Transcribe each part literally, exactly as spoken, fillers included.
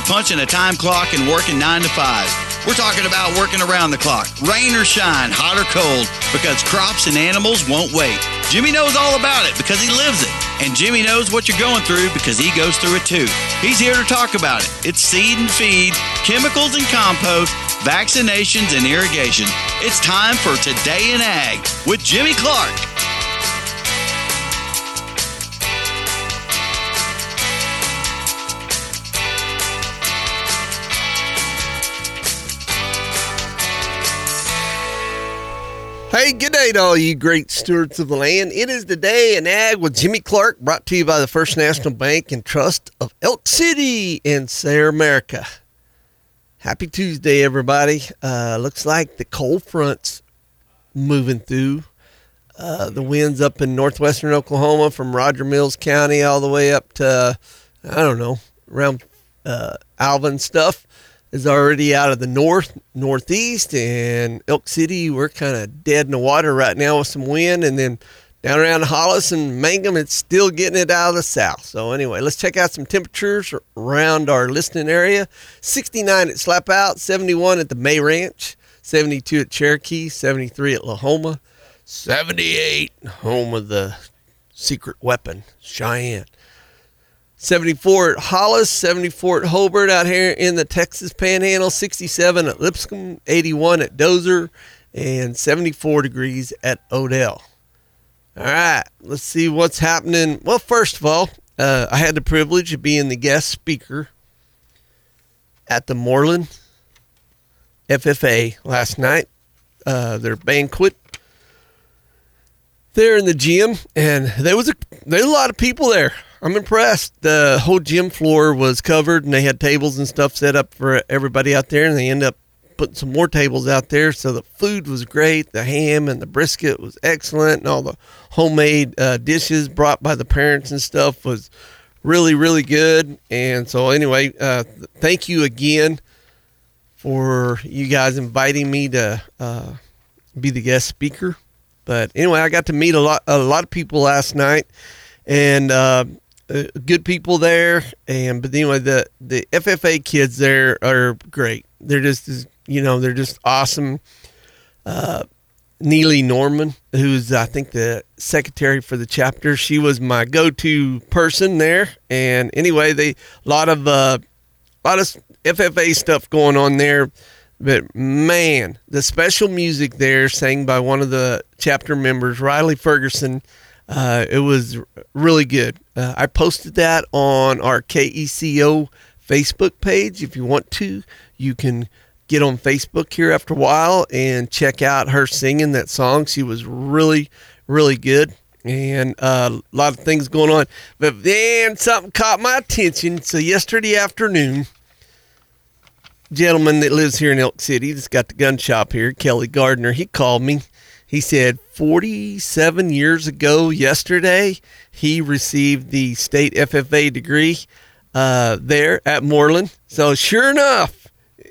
about punching a time clock and working nine to five. We're talking about working around the clock, rain or shine, hot or cold, because crops and animals won't wait. Jimmy knows all about it because he lives it. And Jimmy knows what you're going through because he goes through it too. He's here to talk about it. It's seed and feed, chemicals and compost, vaccinations and irrigation. It's time for Today in Ag with Jimmy Clark. Hey, good day to all you great stewards of the land. It is Today in Ag with Jimmy Clark, brought to you by the First National Bank and Trust of Elk City in Sayre, America. Happy Tuesday, everybody. Uh, looks like the cold front's moving through. Uh, the winds up in northwestern Oklahoma from Roger Mills County all the way up to, I don't know, around uh, Alvin stuff. Is already out of the north, northeast, and Elk City, we're kind of dead in the water right now with some wind, and then down around Hollis and Mangum, it's still getting it out of the south. So anyway, let's check out some temperatures around our listening area. sixty-nine at Slap Out, seventy-one at the May Ranch, seventy-two at Cherokee, seventy-three at Lahoma, seventy-eight, home of the secret weapon, Cheyenne. seventy-four at Hollis, seventy-four at Hobart out here in the Texas Panhandle, sixty-seven at Lipscomb, eighty-one at Dozer, and seventy-four degrees at Odell. All right, let's see what's happening. Well, first of all, uh, I had the privilege of being the guest speaker at the Moreland F F A last night, uh, their banquet there in the gym, and there was a there was a lot of people there. I'm impressed. The whole gym floor was covered, and they had tables and stuff set up for everybody out there, and they ended up putting some more tables out there. So the food was great. The ham and the brisket was excellent, and all the homemade uh, dishes brought by the parents and stuff was really, really good. And so anyway, uh, thank you again for you guys inviting me to uh, be the guest speaker. But anyway, I got to meet a lot, a lot of people last night, and uh, uh, good people there. And but anyway, the the F F A kids there are great. They're just, you know, they're just awesome. Uh, Neely Norman, who's I think the secretary for the chapter, she was my go-to person there. And anyway, they a lot of uh, lot of F F A stuff going on there. But, man, the special music there sang by one of the chapter members, Riley Ferguson, uh, it was really good. Uh, I posted that on our K E C O Facebook page. If you want to, you can get on Facebook here after a while and check out her singing that song. She was really, really good. And uh, a lot of things going on. But then something caught my attention. So yesterday afternoon, gentleman that lives here in Elk City that's got the gun shop here, Kelly Gardner, he called me. He said forty-seven years ago yesterday, he received the state F F A degree uh, there at Moreland. So sure enough,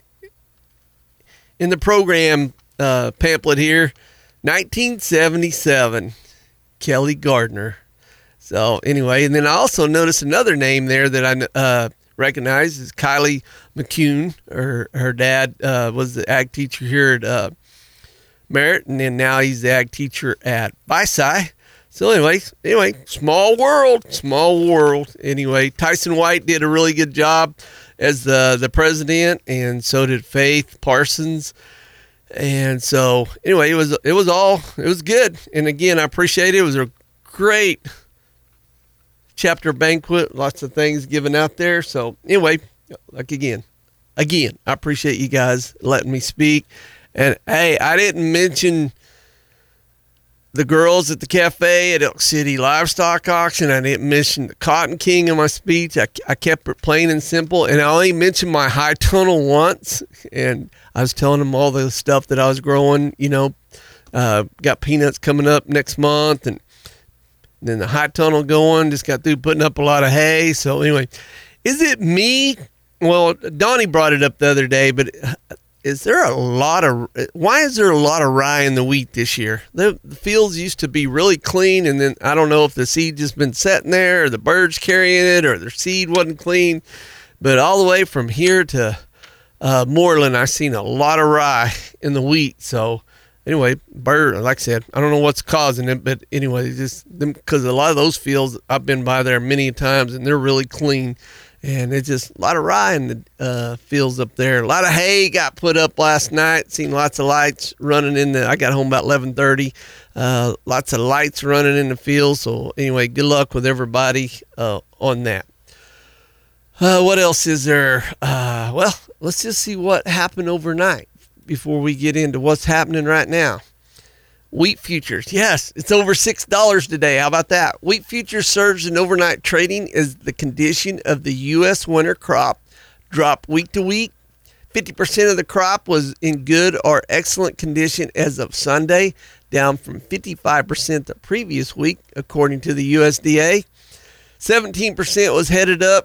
in the program uh, pamphlet here, nineteen seventy-seven, Kelly Gardner. So anyway, and then I also noticed another name there that I uh, recognize is Kylie McCune. Her, her dad uh, was the ag teacher here at uh, Merritt, and then now he's the ag teacher at Visci. So anyway, anyway, small world, small world. Anyway, Tyson White did a really good job as the, the president, and so did Faith Parsons. And so anyway, it was it was all it was good. And again, I appreciate it. It was a great chapter banquet, lots of things given out there. So anyway, like again, again, I appreciate you guys letting me speak. And hey, I didn't mention the girls at the cafe at Elk City Livestock Auction. I didn't mention the Cotton King in my speech. I, I kept it plain and simple, and I only mentioned my high tunnel once. And I was telling them all the stuff that I was growing. You know, uh, got peanuts coming up next month, and then the high tunnel going. Just got through putting up a lot of hay. So anyway, is it me? Well, Donnie brought it up the other day, but is there a lot of, why is there a lot of rye in the wheat this year? The, the fields used to be really clean, and then I don't know if the seed just been sitting there, or the birds carrying it, or the seed wasn't clean. But all the way from here to uh, Moreland, I've seen a lot of rye in the wheat. So anyway, bird, like I said, I don't know what's causing it, but anyway, just them, because a lot of those fields, I've been by there many times, and they're really clean. And it's just a lot of rye in the uh, fields up there. A lot of hay got put up last night. Seen lots of lights running in the. I got home about eleven thirty. Uh, lots of lights running in the field. So anyway, good luck with everybody uh, on that. Uh, what else is there? Uh, well, let's just see what happened overnight before we get into what's happening right now. Wheat futures. Yes, it's over six dollars today. How about that? Wheat futures surged in overnight trading as the condition of the U S winter crop dropped week to week. fifty percent of the crop was in good or excellent condition as of Sunday, down from fifty-five percent the previous week, according to the U S D A. seventeen percent was headed up.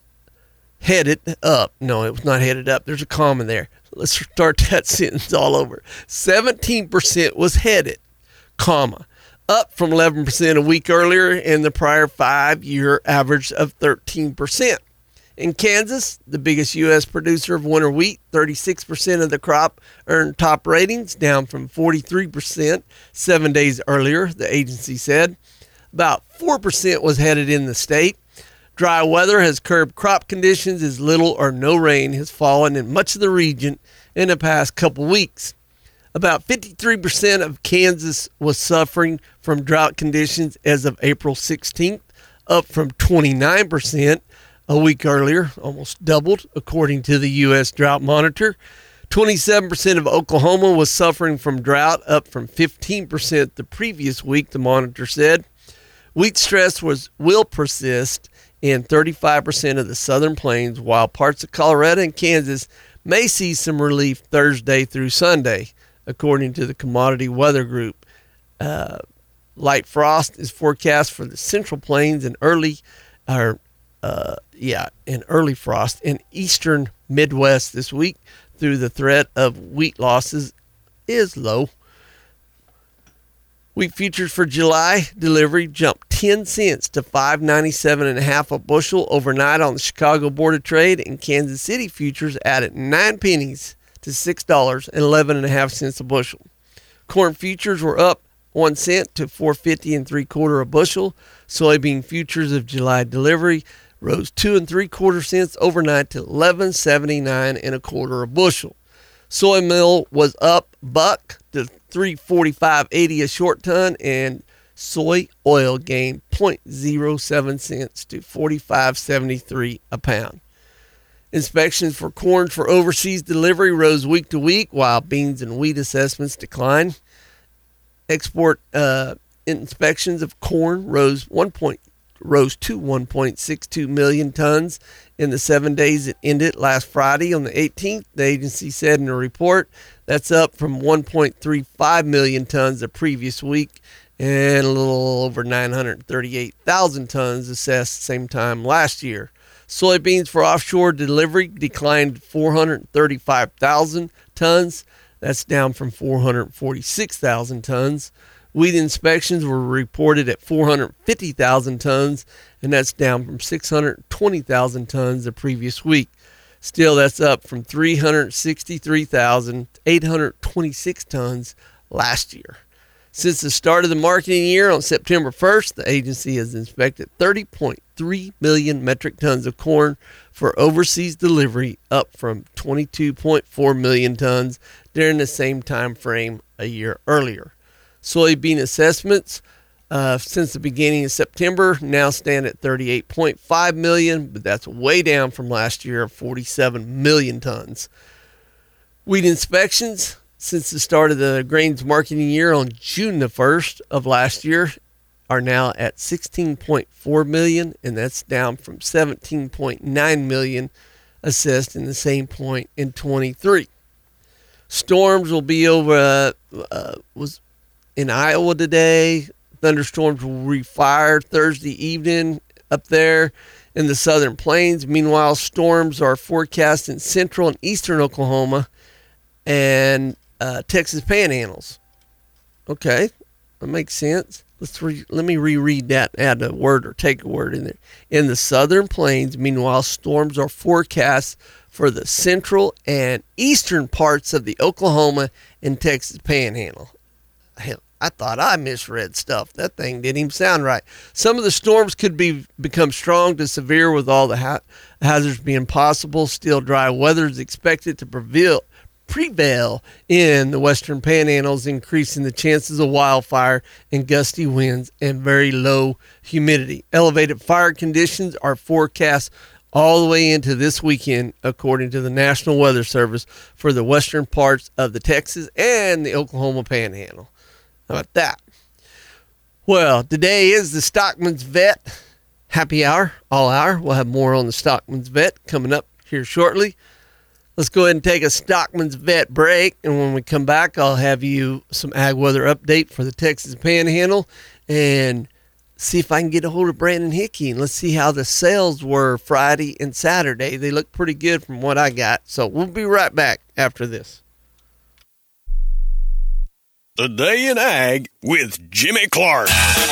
Headed up. No, it was not headed up. There's a comma there. Let's start that sentence all over. seventeen percent was headed, comma, up from eleven percent a week earlier and the prior five-year average of thirteen percent. In Kansas, the biggest U S producer of winter wheat, thirty-six percent of the crop earned top ratings, down from forty-three percent seven days earlier, the agency said. About four percent was headed in the state. Dry weather has curbed crop conditions as little or no rain has fallen in much of the region in the past couple weeks. About fifty-three percent of Kansas was suffering from drought conditions as of April sixteenth, up from twenty-nine percent a week earlier, almost doubled, according to the U S Drought Monitor. twenty-seven percent of Oklahoma was suffering from drought, up from fifteen percent the previous week, the monitor said. Wheat stress was will persist in thirty-five percent of the southern plains, while parts of Colorado and Kansas may see some relief Thursday through Sunday, according to the Commodity Weather Group. Uh, light frost is forecast for the central plains and early, or uh, yeah, and early frost in eastern Midwest this week, through the threat of wheat losses is low. Wheat futures for July delivery jumped ten cents to five ninety-seven and a half a bushel overnight on the Chicago Board of Trade, and Kansas City futures added nine pennies to six dollars and eleven and a half cents a bushel. Corn futures were up one cent to four fifty and three quarter a bushel. Soybean futures of July delivery rose two and three quarter cents overnight to eleven seventy-nine and a quarter a bushel. Soy meal was up buck to three forty-five eighty a short ton, and soy oil gained zero point zero seven cents to forty-five seventy-three a pound. Inspections for corn for overseas delivery rose week to week, while beans and wheat assessments declined. Export uh, inspections of corn rose one point rose to one point six two million tons in the seven days it ended last Friday on the eighteenth. The agency said in a report that's up from one point three five million tons the previous week and a little over nine hundred thirty-eight thousand tons assessed same time last year. Soybeans for offshore delivery declined four hundred thirty-five thousand tons. That's down from four hundred forty-six thousand tons. Wheat inspections were reported at four hundred fifty thousand tons, and that's down from six hundred twenty thousand tons the previous week. Still, that's up from three hundred sixty-three thousand eight hundred twenty-six tons last year. Since the start of the marketing year on September first, the agency has inspected thirty point three million metric tons of corn for overseas delivery, up from twenty-two point four million tons during the same time frame a year earlier. Soybean assessments uh, since the beginning of September now stand at thirty-eight point five million, but that's way down from last year of forty-seven million tons. Wheat inspections since the start of the grains marketing year on June the first of last year are now at sixteen point four million, and that's down from seventeen point nine million assessed in the same point in twenty-three. Storms will be over uh, uh, was in Iowa today. Thunderstorms will refire Thursday evening up there in the southern plains. Meanwhile, storms are forecast in central and eastern Oklahoma and uh, Texas panhandles. Okay, that makes sense. Let's re, let me reread that, add a word or take a word in there. In the southern plains, meanwhile, storms are forecast for the central and eastern parts of the Oklahoma and Texas Panhandle. Hell, I thought I misread stuff. That thing didn't even sound right. Some of the storms could be become strong to severe, with all the ha- hazards being possible. Still, dry weather is expected to prevail prevail in the western panhandles, increasing the chances of wildfire and gusty winds and very low humidity. Elevated fire conditions are forecast all the way into this weekend, according to the National Weather Service, for the western parts of the Texas and the Oklahoma Panhandle. How about that? Well, today is the Stockman's Vet Happy Hour, all hour. We'll have more on the Stockman's Vet coming up here shortly. Let's go ahead and take a Stockman's Vet break, and when we come back, I'll have you some ag weather update for the Texas Panhandle and see if I can get a hold of Brandon Hickey, and let's see how the sales were Friday and Saturday. They look pretty good from what I got, so we'll be right back after this. The Day in Ag with Jimmy Clark.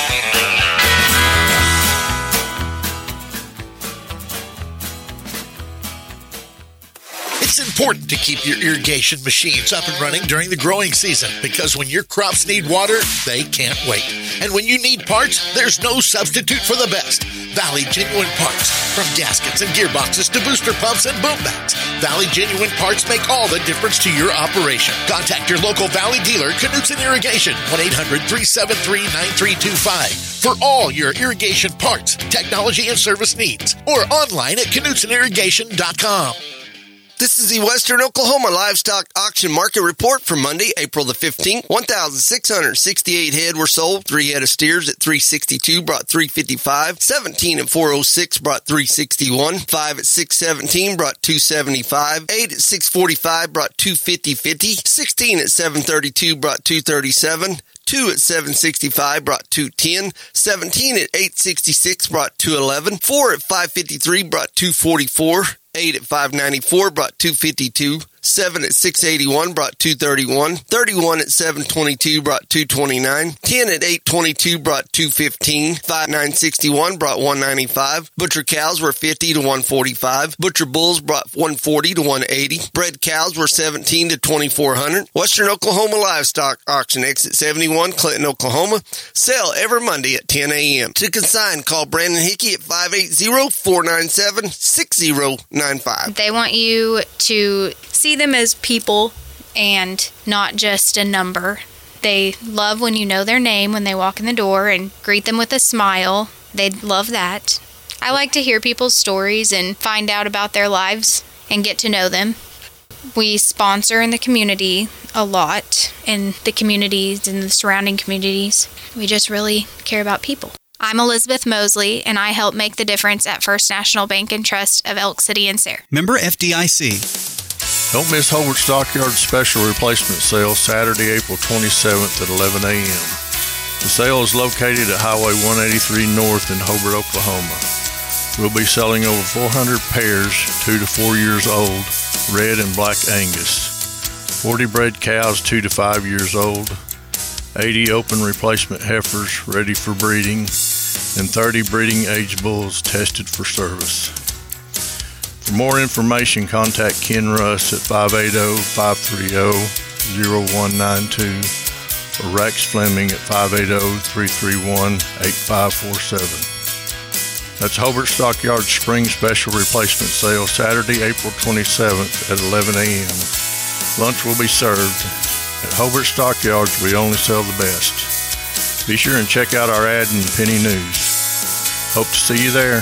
It's important to keep your irrigation machines up and running during the growing season, because when your crops need water, they can't wait. And when you need parts, there's no substitute for the best. Valley Genuine Parts. From gaskets and gearboxes to booster pumps and boom bats, Valley Genuine Parts make all the difference to your operation. Contact your local Valley dealer, Knutson Irrigation, one eight hundred, three seven three, nine three two five, for all your irrigation parts, technology, and service needs. Or online at knutson irrigation dot com. This is the Western Oklahoma Livestock Auction Market Report for Monday, April the fifteenth. one thousand six hundred sixty-eight head were sold. Three head of steers at three sixty-two brought three fifty-five. seventeen at four oh six brought three sixty-one. Five at six seventeen brought two seventy-five. Eight at six forty-five brought two fifty fifty. sixteen at seven thirty-two brought two thirty-seven. Two at seven sixty-five brought two ten. seventeen at eight sixty-six brought two eleven. Four at five fifty-three brought two forty-four. Eight at five ninety-four brought two fifty-two. Seven at six eighty-one brought two thirty-one. Thirty-one at seven twenty-two brought two twenty-nine. Ten at eight twenty-two brought two fifteen. Five nine sixty-one brought one ninety-five. Butcher cows were fifty to one forty-five. Butcher bulls brought one forty to one eighty. Bred cows were seventeen to twenty-four hundred. Western Oklahoma Livestock Auction, exit seventy-one, Clinton, Oklahoma. Sale every Monday at ten a.m. To consign, call Brandon Hickey at five eight zero, four nine seven, six zero nine five. They want you to see them as people and not just a number. They love when you know their name when they walk in the door and greet them with a smile. They love that. I like to hear people's stories and find out about their lives and get to know them. We sponsor in the community a lot, in the communities and the surrounding communities. We just really care about people. I'm Elizabeth Mosley, and I help make the difference at First National Bank and Trust of Elk City and Sayre. Member F D I C. Don't miss Hobart Stockyard's special replacement sale Saturday, April twenty-seventh at eleven a.m. The sale is located at Highway one eighty-three North in Hobart, Oklahoma. We'll be selling over four hundred pairs, two to four years old, red and black Angus, forty bred cows, two to five years old, eighty open replacement heifers ready for breeding, and thirty breeding age bulls tested for service. For more information, contact Ken Russ at five eight zero, five three zero, zero one nine two or Rex Fleming at five eight zero, three three one, eight five four seven. That's Hobart Stockyard's Spring Special Replacement Sale, Saturday, April twenty-seventh at eleven a.m. Lunch will be served. At Hobart Stockyards, we only sell the best. Be sure and check out our ad in the Penny News. Hope to see you there.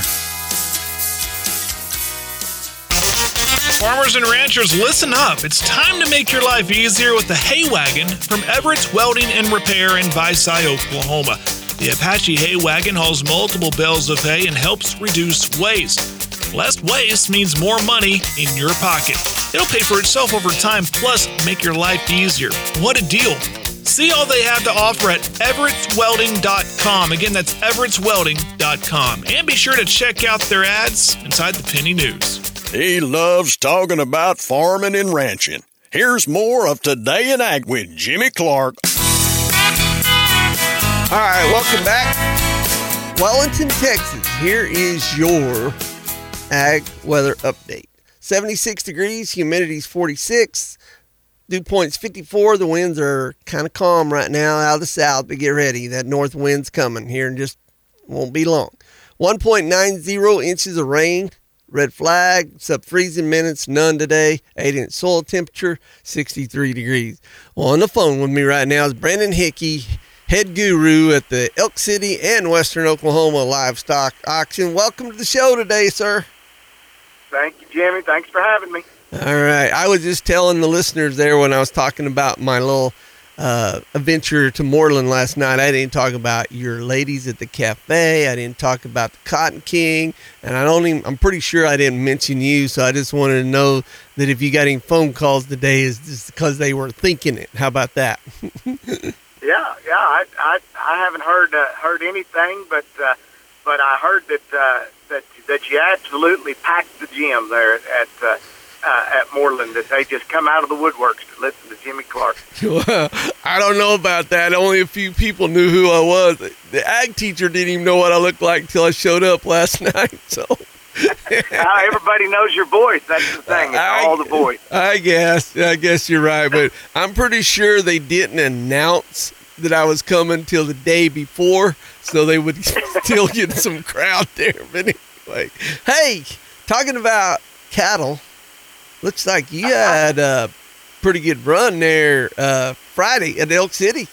Farmers and ranchers, listen up. It's time to make your life easier with the Hay Wagon from Everett's Welding and Repair in Visay, Oklahoma. The Apache Hay Wagon hauls multiple bales of hay and helps reduce waste. Less waste means more money in your pocket. It'll pay for itself over time, plus make your life easier. What a deal. See all they have to offer at everetts welding dot com. Again, that's everetts welding dot com. And be sure to check out their ads inside the Penny News. He loves talking about farming and ranching. Here's more of Today in Ag with Jimmy Clark. All right, welcome back. Wellington, Texas. Here is your ag weather update. seventy-six degrees, humidity's forty-six, dew point's fifty-four. The winds are kind of calm right now out of the south, but get ready. That north wind's coming here and just won't be long. one point nine zero inches of rain. Red flag, sub-freezing minutes, none today. eight inch soil temperature, sixty-three degrees. Well, on the phone with me right now is Brandon Hickey, head guru at the Elk City and Western Oklahoma Livestock Auction. Welcome to the show today, sir. Thank you, Jimmy. Thanks for having me. All right. I was just telling the listeners there when I was talking about my little uh, adventure to Moreland last night, I didn't talk about your ladies at the cafe. I didn't talk about the Cotton King. And I don't even, I'm pretty sure I didn't mention you. So I just wanted to know that if you got any phone calls today, is just because they were thinking it. How about that? yeah, yeah. I, I, I haven't heard uh, heard anything, but uh, but I heard that uh, that that you absolutely packed the gym there at at, uh, uh, at Moreland. That they just come out of the woodworks to listen to Jimmy Clark. Well, I don't know about that. Only a few people knew who I was. The ag teacher didn't even know what I looked like until I showed up last night. So now everybody knows your voice. That's the thing. It's I, all the voice. I guess. I guess you're right. But I'm pretty sure they didn't announce that I was coming till the day before, so they would still get some crowd there. But anyway, hey, talking about cattle, looks like you had a pretty good run there uh, Friday at Elk City.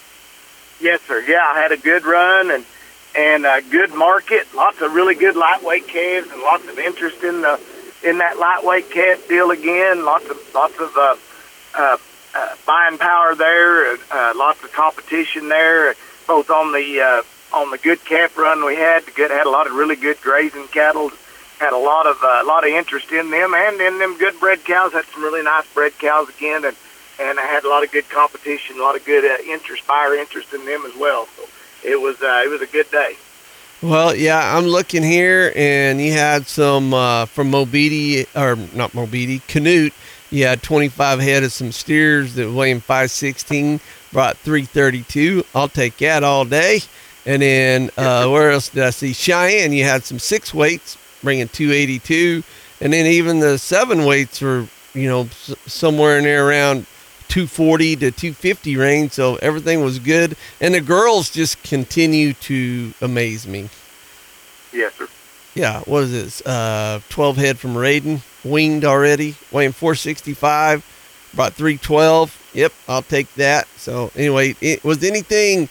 Yes, sir. Yeah, I had a good run and and a good market. Lots of really good lightweight calves and lots of interest in the in that lightweight calf deal again. Lots of lots of uh, uh, uh, buying power there. Uh, lots of competition there, both on the uh, on the good calf run we had. The good had a lot of really good grazing cattle. Had a lot of a uh, lot of interest in them, and in them good bred cows. Had some really nice bred cows again, and and I had a lot of good competition, a lot of good uh, interest, buyer interest in them as well. So it was uh, it was a good day. Well, yeah, I'm looking here, and you had some uh, from Mobeedi, or not Mobeedi, Canute. You had twenty-five head of some steers that weighing five sixteen, brought three thirty-two. I'll take that all day. And then uh, where else did I see? Cheyenne, you had some six weights, bringing two eighty-two. And then even the seven weights were, you know, s- somewhere in there around two forty to two fifty range. So everything was good. And the girls just continue to amaze me. Yes, sir. Yeah, what is this? Uh, twelve head from Raiden, winged already, weighing four sixty-five, brought three twelve. Yep, I'll take that. So anyway, it, was anything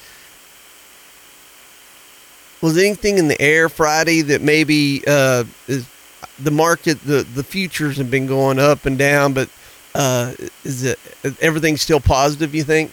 was anything in the air Friday that maybe uh, is the market, the the futures have been going up and down, but uh, is it is everything still positive, you think?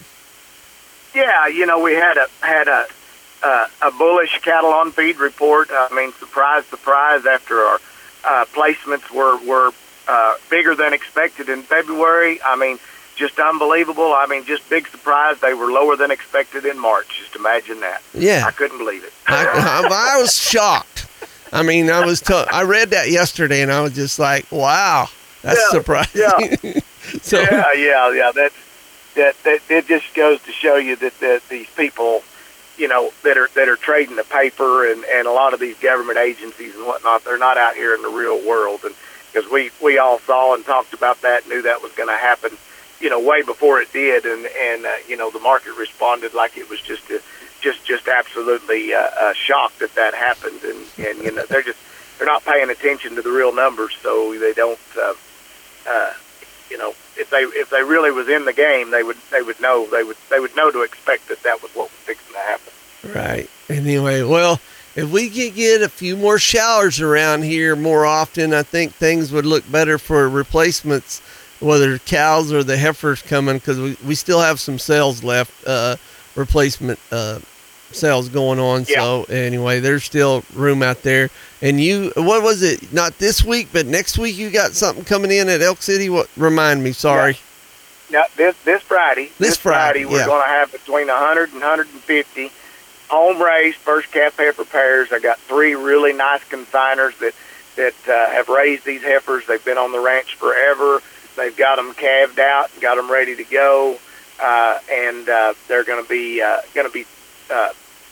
Yeah, you know, we had a had a uh, a bullish cattle on feed report. I mean, surprise, surprise! After our uh, placements were were uh, bigger than expected in February. I mean, just unbelievable. I mean, just big surprise. They were lower than expected in March. Just imagine that. Yeah, I couldn't believe it. I, I, I was shocked. I mean, I was. T- I read that yesterday, and I was just like, "Wow, that's yeah, surprising." Yeah, so, yeah, yeah, yeah. That's that, that. It just goes to show you that, that these people, you know, that are that are trading the paper and, and a lot of these government agencies and whatnot, they're not out here in the real world. And because we we all saw and talked about that, knew that was going to happen, you know, way before it did, and and uh, you know, the market responded like it was just a, just just absolutely uh, uh, shocked that that happened, and and you know, they're just they're not paying attention to the real numbers, so they don't. Uh, uh, you know, if they if they really was in the game, they would they would know they would they would know to expect that that was what was fixing to happen. Right. Anyway, well, if we could get a few more showers around here more often, I think things would look better for replacements, whether cows or the heifers coming, because we, we still have some sales left, uh, replacement uh, sales going on. Yeah. So anyway, there's still room out there. And you, what was it? Not this week, but next week you got something coming in at Elk City. What? Remind me. Sorry. Yeah. Now this this Friday. This, this Friday, Friday we're yeah. going to have between one hundred and one hundred fifty home raised first calf heifer pairs. I got three really nice consigners that that uh, have raised these heifers. They've been on the ranch forever. They've got them calved out, got them ready to go, uh, and uh, they're going to be uh, going to be uh,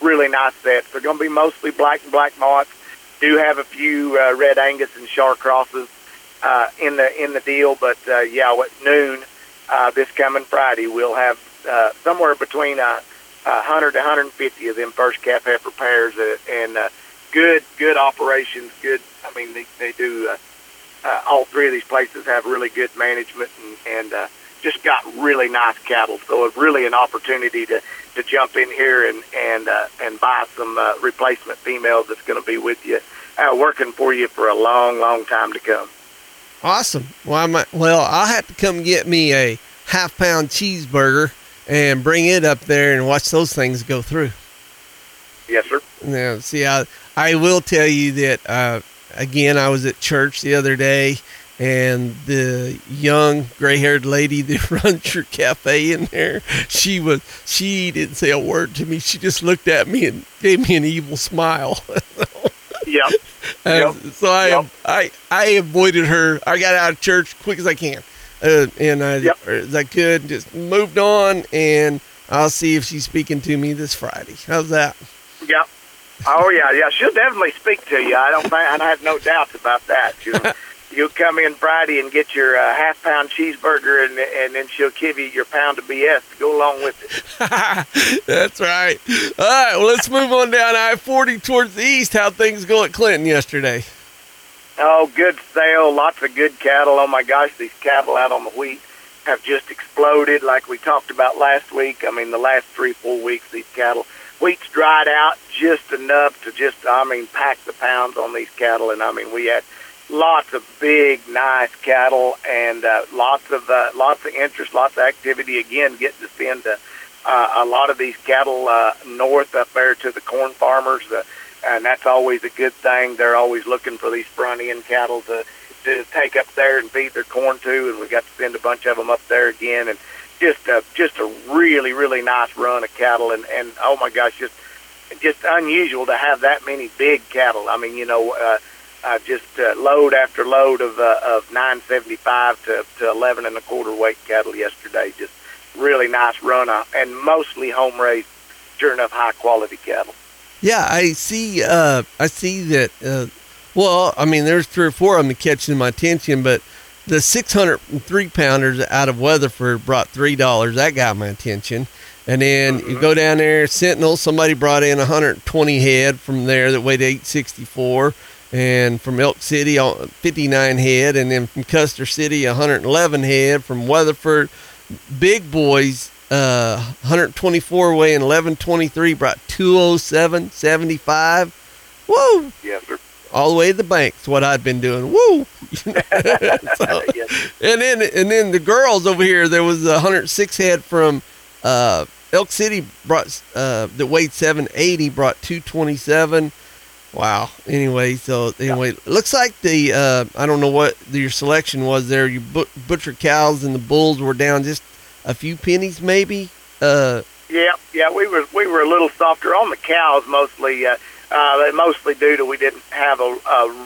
really nice sets. They're going to be mostly black and black mott's. Do have a few uh, red Angus and Char crosses uh, in the in the deal, but uh, yeah, at noon uh, this coming Friday, we'll have uh, somewhere between uh, one hundred to one hundred fifty of them first calf heifer pairs, uh, and uh, good good operations. Good, I mean they they do. Uh, uh, all three of these places have really good management and and uh, just got really nice cattle. So it's really an opportunity to. to jump in here and and uh, and buy some uh, replacement females that's going to be with you, uh, working for you for a long, long time to come. Awesome. Well, I might, well, I'll have to come get me a half pound cheeseburger and bring it up there and watch those things go through. Yes, sir. Now, see, I I will tell you that uh, again, I was at church the other day. And the young gray-haired lady that runs your cafe in there, she was she didn't say a word to me. She just looked at me and gave me an evil smile. Yep. And yep. So I yep. I I avoided her. I got out of church quick as I can, uh, and I yep. as I could just moved on. And I'll see if she's speaking to me this Friday. How's that? Yep. Oh yeah, yeah. She'll definitely speak to you. I don't think I have no doubts about that. She'll, You'll come in Friday and get your uh, half-pound cheeseburger, and and then she'll give you your pound of B S to go along with it. That's right. All right, well, let's move on down I forty towards the east. How'd things go at Clinton yesterday? Oh, good sale. Lots of good cattle. Oh, my gosh, these cattle out on the wheat have just exploded like we talked about last week. I mean, the last three, four weeks, these cattle, wheat's dried out just enough to just, I mean, pack the pounds on these cattle. And, I mean, we had lots of big, nice cattle, and uh, lots of uh, lots of interest, lots of activity. Again, getting to send uh, uh, a lot of these cattle uh, north up there to the corn farmers, uh, and that's always a good thing. They're always looking for these front end cattle to to take up there and feed their corn to, and we got to send a bunch of them up there again, and just a just a really really nice run of cattle, and and oh my gosh, just just unusual to have that many big cattle. I mean, you know. Uh, Uh, just uh, load after load of uh, of nine seventy-five to, to eleven and a quarter weight cattle yesterday. Just really nice run up, and mostly home raised, sure enough, high quality cattle. Yeah, I see. Uh, I see that. Uh, well, I mean, there's three or four of them catching my attention, but the six hundred three pounders out of Weatherford brought three dollars. That got my attention. And then mm-hmm. you go down there, Sentinel. Somebody brought in one hundred twenty head from there that weighed eight sixty-four. And from Elk City, fifty-nine head. And then from Custer City, one hundred eleven head. From Weatherford, big boys, uh, one hundred twenty-four weighing eleven twenty-three, brought two oh seven seventy-five. Woo! Yes, sir. All the way to the bank. That's what I'd been doing. Woo! so, yes. And then and then the girls over here, there was one hundred six head from uh, Elk City, brought uh, that weighed seven eighty, brought two twenty-seven. Wow. Anyway, so anyway, it looks like the uh, I don't know what your selection was there. Your but- butcher cows and the bulls were down just a few pennies, maybe. Uh, yeah, yeah, we were we were a little softer on the cows, mostly. Uh, uh, mostly due to we didn't have a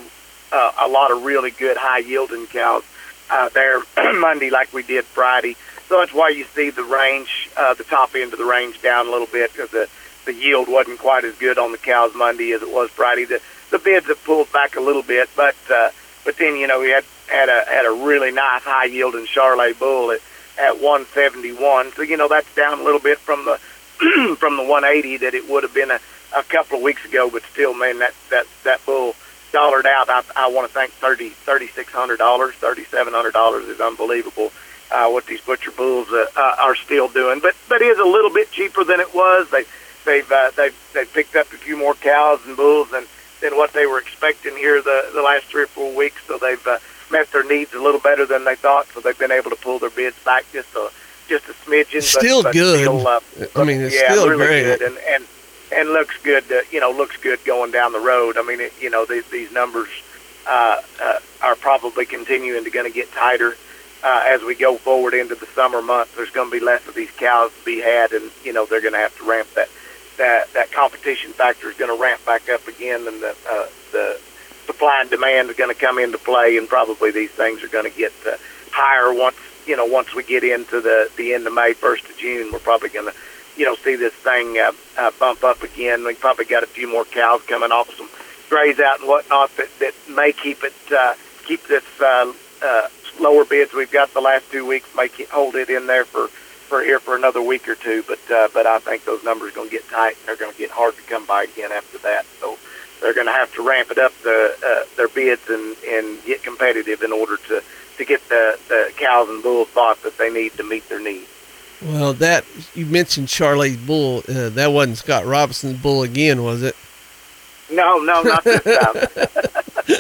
a, a lot of really good high yielding cows uh, there Monday like we did Friday. So that's why you see the range, uh, the top end of the range down a little bit, because the the yield wasn't quite as good on the cows Monday as it was Friday. The the bids have pulled back a little bit, but uh, but then you know we had had a had a really nice high yielding Charolais bull at, at one seventy-one. So you know that's down a little bit from the from the one eighty that it would have been a, a couple of weeks ago. But still, man, that that that bull dollared out. I, I want to think thirty thirty six hundred dollars, thirty seven hundred dollars is unbelievable. Uh, what these butcher bulls uh, uh, are still doing, but but it is a little bit cheaper than it was. They They've uh, they've they've picked up a few more cows and bulls than, than what they were expecting here the the last three or four weeks. So they've uh, met their needs a little better than they thought. So they've been able to pull their bids back just a just a smidgen. Still but, but good. Still, uh, I mean, it's yeah, still really great. good and and and looks good. Uh, you know, looks good going down the road. I mean, it, you know, these these numbers uh, uh, are probably continuing to going to get tighter. Uh, as we go forward into the summer months, there's going to be less of these cows to be had, and you know they're going to have to ramp that. That that competition factor is going to ramp back up again, and the uh, the supply and demand is going to come into play, and probably these things are going to get uh, higher once you know once we get into the, the end of May, first of June. We're probably going to you know, see this thing uh, uh, bump up again. We probably got a few more cows coming off some graze out and whatnot that, that may keep it, uh, keep this uh, uh, lower bids we've got the last two weeks, make it, hold it in there for, for here for another week or two. But uh, but I think those numbers are going to get tight, and they're going to get hard to come by again after that. So they're going to have to ramp it up the, uh, their bids and, and get competitive in order to, to get the, the cows and bulls bought that they need to meet their needs. Well, that you mentioned Charlie's bull. Uh, that wasn't Scott Robinson's bull again, was it? No, no, not this time.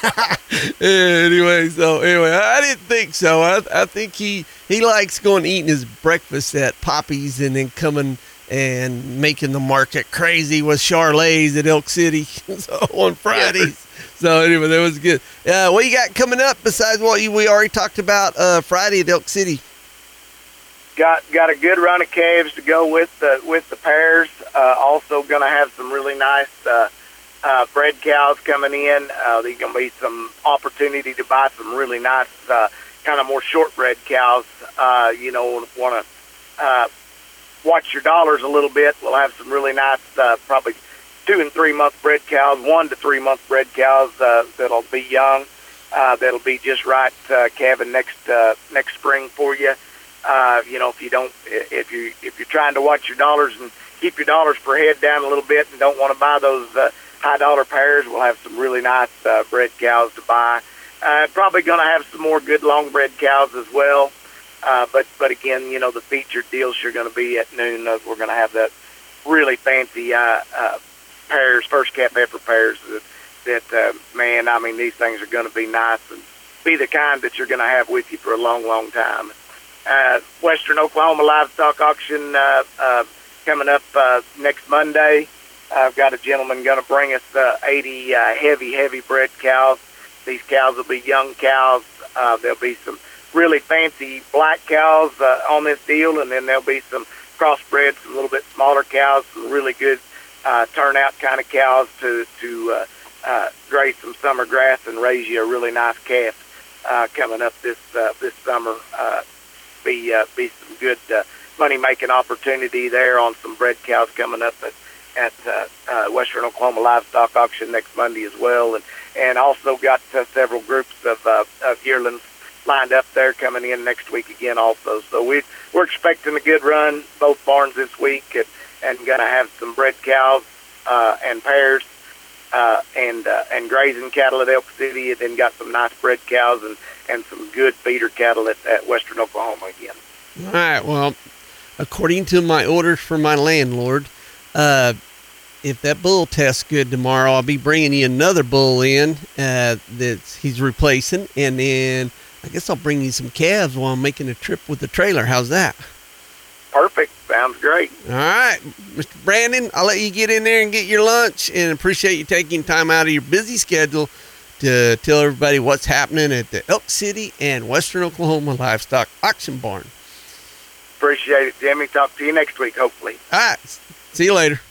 anyway, so anyway, I didn't think so. I, I think he, he likes going eating his breakfast at Poppy's and then coming and making the market crazy with Charlie's at Elk City so on Fridays. Yes. So anyway, that was good. Uh, what you got coming up besides what you, we already talked about uh, Friday at Elk City? Got got a good run of calves to go with the with the pairs. Uh, also going to have some really nice uh, uh, bred cows coming in. Uh, there's going to be some opportunity to buy some really nice uh, kind of more short bred cows. Uh, you know, want to uh, watch your dollars a little bit. We'll have some really nice, uh, probably two and three month bred cows, one to three month bred cows uh, that'll be young. Uh, that'll be just right uh, calving next uh, next spring for you. Uh, you know, if you don't, if you if you're trying to watch your dollars and keep your dollars per head down a little bit and don't want to buy those uh, high dollar pairs, we'll have some really nice uh, bred cows to buy. Uh, probably going to have some more good long bred cows as well. Uh, but but again, you know, the featured deals are going to be at noon. Uh, we're going to have that really fancy uh, uh, pairs, first calf heifer pairs. That, that uh, man, I mean, these things are going to be nice and be the kind that you're going to have with you for a long, long time. Uh, Western Oklahoma Livestock Auction uh, uh, coming up uh, next Monday. I've got a gentleman going to bring us uh, eighty uh, heavy, heavy bred cows. These cows will be young cows. Uh, there'll be some really fancy black cows uh, on this deal, and then there'll be some crossbred, some little bit smaller cows, some really good uh, turnout kind of cows to to uh, uh, graze some summer grass and raise you a really nice calf uh, coming up this uh, this summer. Uh, be uh, be some good uh, money making opportunity there on some bred cows coming up at at uh, uh, Western Oklahoma Livestock Auction next Monday as well, and and also got uh, several groups of uh, of yearlings lined up there coming in next week again also. So we we're expecting a good run both barns this week, and and going to have some bred cows uh, and pairs uh, and uh, and grazing cattle at Elk City, and then got some nice bred cows and. and some good feeder cattle at, at Western Oklahoma again. All right. Well, according to my orders from my landlord, uh, if that bull tests good tomorrow, I'll be bringing you another bull in uh, that he's replacing, and then I guess I'll bring you some calves while I'm making a trip with the trailer. How's that? Perfect. Sounds great. All right, Mister Brandon, I'll let you get in there and get your lunch, and appreciate you taking time out of your busy schedule to tell everybody what's happening at the Elk City and Western Oklahoma Livestock Auction Barn. Appreciate it, Jimmy. Talk to you next week, hopefully. All right. See you later.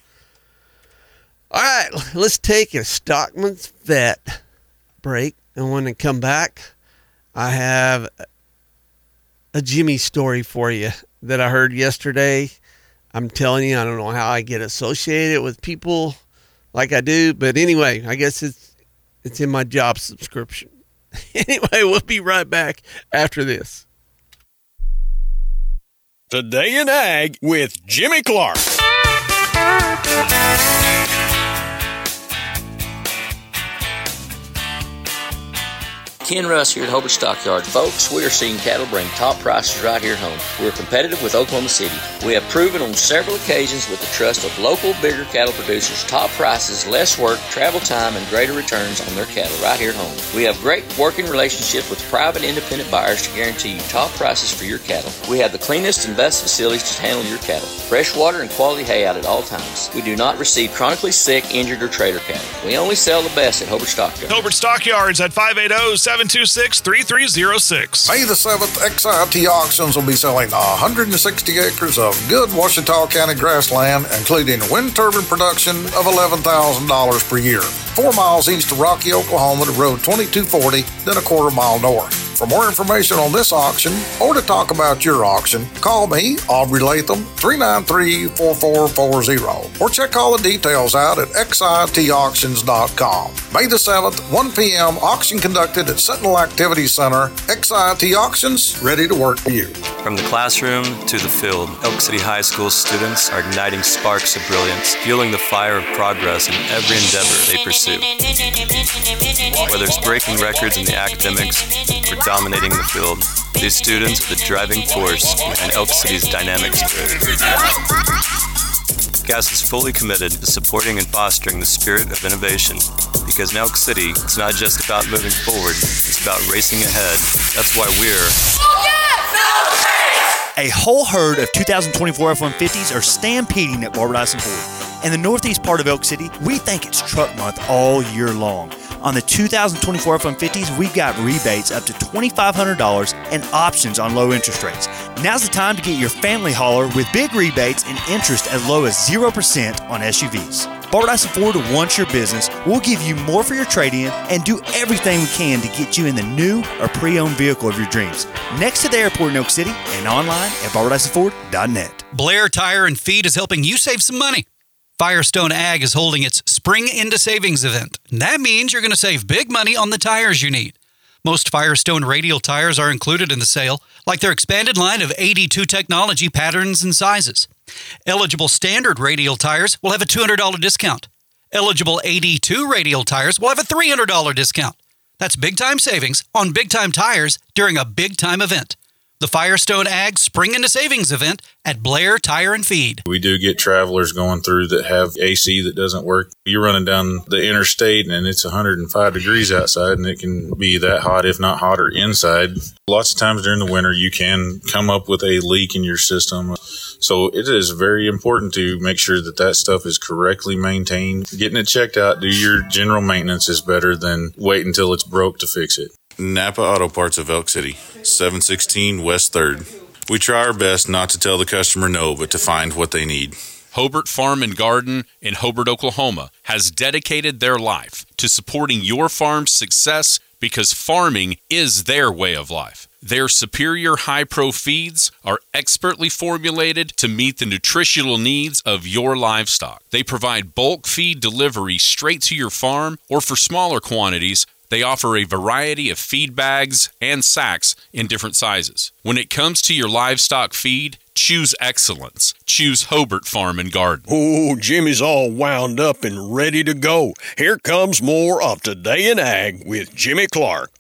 All right. Let's take a Stockman's Vet break. And when I come back, I have a Jimmy story for you that I heard yesterday. I'm telling you, I don't know how I get associated with people like I do. But anyway, I guess it's It's in my job subscription. Anyway, we'll be right back after this. Today in Ag with Jimmy Clark. Ken Russ here at Hobart Stockyards. Folks, we are seeing cattle bring top prices right here at home. We're competitive with Oklahoma City. We have proven on several occasions with the trust of local, bigger cattle producers, top prices, less work, travel time, and greater returns on their cattle right here at home. We have great working relationships with private independent buyers to guarantee you top prices for your cattle. We have the cleanest and best facilities to handle your cattle. Fresh water and quality hay out at all times. We do not receive chronically sick, injured, or trailer cattle. We only sell the best at Hobart Stockyards. Hobart Stockyards at five eight zero, seven two six, three three zero six. May the seventh, X I T Auctions will be selling one hundred sixty acres of good Ouachita County grassland, including wind turbine production of eleven thousand dollars per year. Four miles east of Rocky, Oklahoma to Road twenty-two forty, then a quarter mile north. For more information on this auction or to talk about your auction, call me, Aubrey Latham, three nine three, four four four zero, or check all the details out at X I T auctions dot com. May the seventh, one p.m., auction conducted at Sentinel Activity Center. X I T Auctions, ready to work for you. From the classroom to the field, Elk City High School students are igniting sparks of brilliance, fueling the fire of progress in every endeavor they pursue. Whether it's breaking records in the academics or dominating the field, these students are the driving force behind Elk City's dynamic spirit. G A S is fully committed to supporting and fostering the spirit of innovation, because in Elk City, it's not just about moving forward, it's about racing ahead. That's why we're... A whole herd of two thousand twenty-four F one fifties are stampeding at Barbara Dyson Ford. In the northeast part of Elk City, we think it's truck month all year long. On the two thousand twenty-four F one fifties, we've got rebates up to twenty-five hundred dollars and options on low interest rates. Now's the time to get your family hauler with big rebates and interest as low as zero percent on S U Vs. Barbara Dyson Ford wants your business. We'll give you more for your trade-in and do everything we can to get you in the new or pre-owned vehicle of your dreams. Next to the airport in Elk City and online at Barbara Dyson Ford dot net. Blair Tire and Feed is helping you save some money. Firestone Ag is holding its Spring Into Savings event. And that means you're going to save big money on the tires you need. Most Firestone radial tires are included in the sale, like their expanded line of eighty-two technology patterns and sizes. Eligible standard radial tires will have a two hundred dollars discount. Eligible eighty-two radial tires will have a three hundred dollars discount. That's big-time savings on big-time tires during a big-time event. The Firestone Ag Spring Into Savings event at Blair Tire and Feed. We do get travelers going through that have A C that doesn't work. You're running down the interstate and it's one hundred five degrees outside and it can be that hot, if not hotter, inside. Lots of times during the winter, you can come up with a leak in your system. So it is very important to make sure that that stuff is correctly maintained. Getting it checked out, do your general maintenance is better than wait until it's broke to fix it. Napa Auto Parts of Elk City, seven sixteen West third. We try our best not to tell the customer no, but to find what they need. Hobart Farm and Garden in Hobart, Oklahoma has dedicated their life to supporting your farm's success because farming is their way of life. Their superior high-pro feeds are expertly formulated to meet the nutritional needs of your livestock. They provide bulk feed delivery straight to your farm, or for smaller quantities, they offer a variety of feed bags and sacks in different sizes. When it comes to your livestock feed, choose excellence. Choose Hobart Farm and Garden. Oh, Jimmy's all wound up and ready to go. Here comes more of Today in Ag with Jimmy Clark.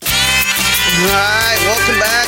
All right, welcome back.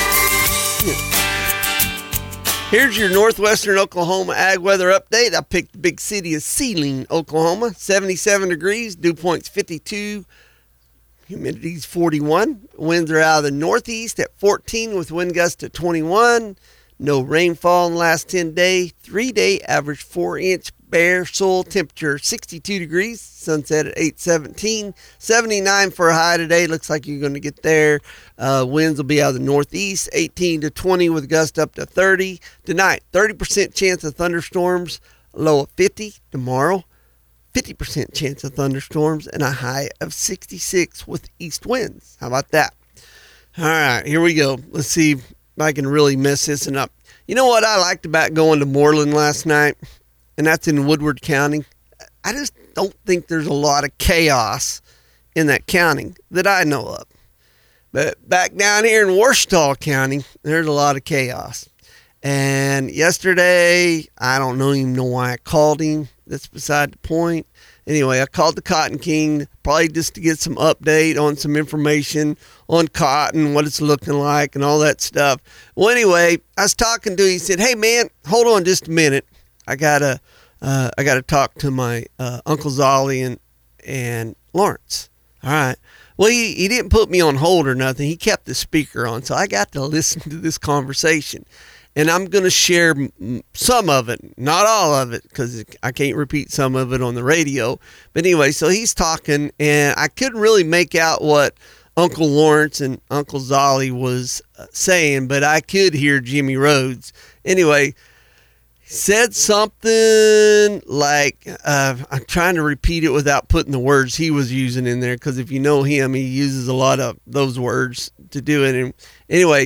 Here's your northwestern Oklahoma ag weather update. I picked the big city of Sealing, Oklahoma. seventy-seven degrees, dew point's fifty-two. Humidity's forty-one. Winds are out of the northeast at fourteen with wind gusts at twenty-one. No rainfall in the last ten days. Three-day average four-inch bare soil temperature sixty-two degrees. Sunset at eight seventeen. seventy-nine for a high today. Looks like you're going to get there. Uh, winds will be out of the northeast, eighteen to twenty with gusts up to thirty. Tonight, thirty percent chance of thunderstorms. Low of fifty. Tomorrow, fifty percent chance of thunderstorms and a high of sixty-six with east winds. How about that? All right, here we go. Let's see if I can really mess this one up. You know what I liked about going to Moreland last night? And that's in Woodward County. I just don't think there's a lot of chaos in that county that I know of. But back down here in Ouachita County, there's a lot of chaos. And yesterday, I don't know even know why I called him. That's beside the point. Anyway, I called the Cotton King, probably just to get some update on some information on cotton, what it's looking like, and all that stuff. Well, anyway, I was talking to him. He said, "Hey, man, hold on just a minute. I gotta, uh, I gotta talk to my uh, Uncle Zolly and and Lawrence." All right. Well, he, he didn't put me on hold or nothing. He kept the speaker on, so I got to listen to this conversation. And I'm going to share some of it, not all of it, because I can't repeat some of it on the radio. But anyway, so he's talking, and I couldn't really make out what Uncle Lawrence and Uncle Zolly was saying, but I could hear Jimmy Rhodes. Anyway, said something like, uh, I'm trying to repeat it without putting the words he was using in there, because if you know him, he uses a lot of those words to do it. And anyway,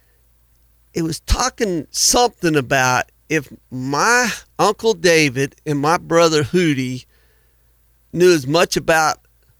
it was talking something about if my Uncle David and my brother Hootie knew as much about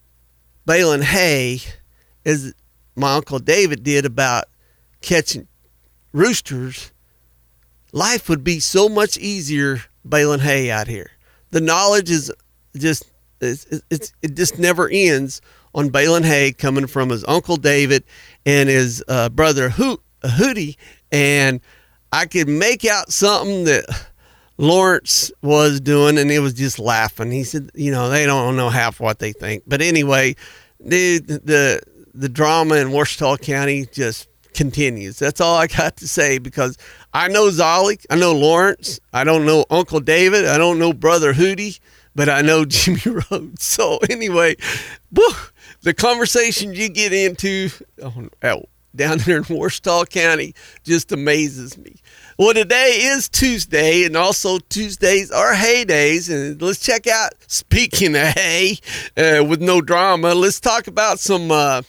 baling hay as my Uncle David did about catching roosters, life would be so much easier baling hay out here. The knowledge is just, it's, it's, it just never ends on baling hay coming from his Uncle David and his uh, brother Ho- Hootie. And I could make out something that Lawrence was doing, and it was just laughing. He said, you know, they don't know half what they think. But anyway, the, the, the drama in Ouachita County just continues. That's all I got to say, because I know Zolly, I know Lawrence, I don't know Uncle David, I don't know Brother Hootie, but I know Jimmy Rhodes. So anyway, whew, the conversations you get into oh, down there in Ouachita County just amazes me. Well, today is Tuesday, and also Tuesdays are hay days, and let's check out, speaking of hay, uh, with no drama, let's talk about some uh,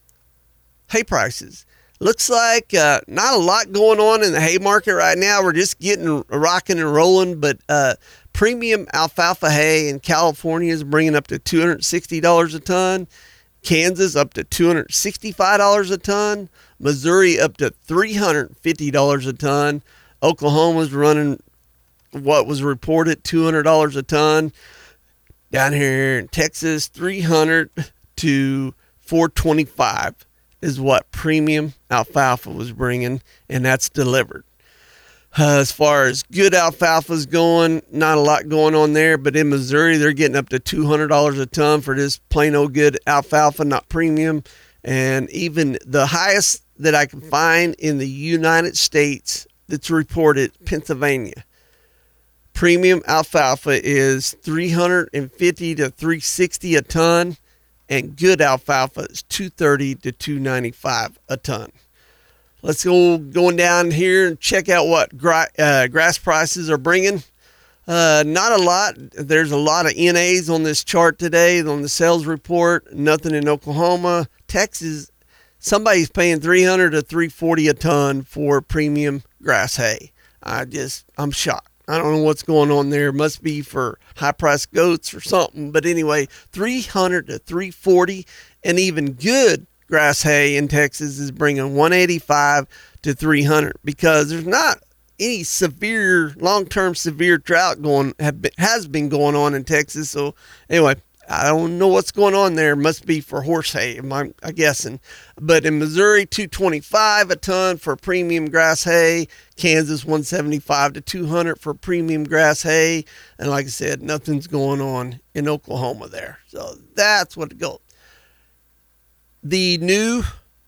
hay prices. Looks like uh, not a lot going on in the hay market right now. We're just getting rocking and rolling, but uh, premium alfalfa hay in California is bringing up to two hundred sixty dollars a ton. Kansas up to two hundred sixty-five dollars a ton. Missouri up to three hundred fifty dollars a ton. Oklahoma's running what was reported two hundred dollars a ton. Down here in Texas, three hundred to four twenty-five is what premium alfalfa was bringing, and that's delivered. Uh, as far as good alfalfa's going, not a lot going on there, but in Missouri, they're getting up to two hundred dollars a ton for this plain old good alfalfa, not premium. And even the highest that I can find in the United States that's reported, Pennsylvania, premium alfalfa is three hundred fifty to three sixty a ton, and good alfalfa is two thirty to two ninety-five a ton. Let's go going down here and check out what gra- uh, grass prices are bringing. Uh, not a lot. There's a lot of N As on this chart today on the sales report. Nothing in Oklahoma. Texas, somebody's paying three hundred to three forty a ton for premium grass hay. I just, I'm shocked. I don't know what's going on there. Must be for high priced goats or something. But anyway, three hundred to three forty, and even good grass hay in Texas is bringing one eighty-five to three hundred, because there's not any severe, long-term severe drought going have been, has been going on in Texas. So anyway, I don't know what's going on there. Must be for horse hay, I'm, I'm guessing. But in Missouri, two twenty-five a ton for premium grass hay. Kansas, one seventy-five to two hundred for premium grass hay. And like I said, nothing's going on in Oklahoma there. So that's what it goes. The new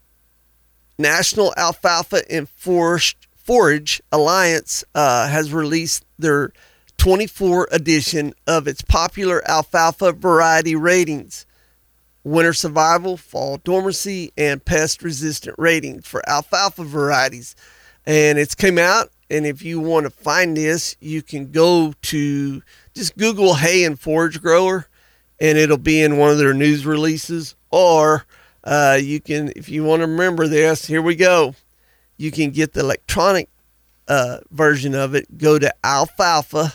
National Alfalfa and Forage Alliance uh, has released their twenty-four edition of its popular alfalfa variety ratings. Winter survival, fall dormancy, and pest-resistant ratings for alfalfa varieties. And it's came out, and if you want to find this, you can go to, just Google hay and forage grower, and it'll be in one of their news releases. Or uh, you can, if you want to remember this, here we go. You can get the electronic uh, version of it. Go to alfalfa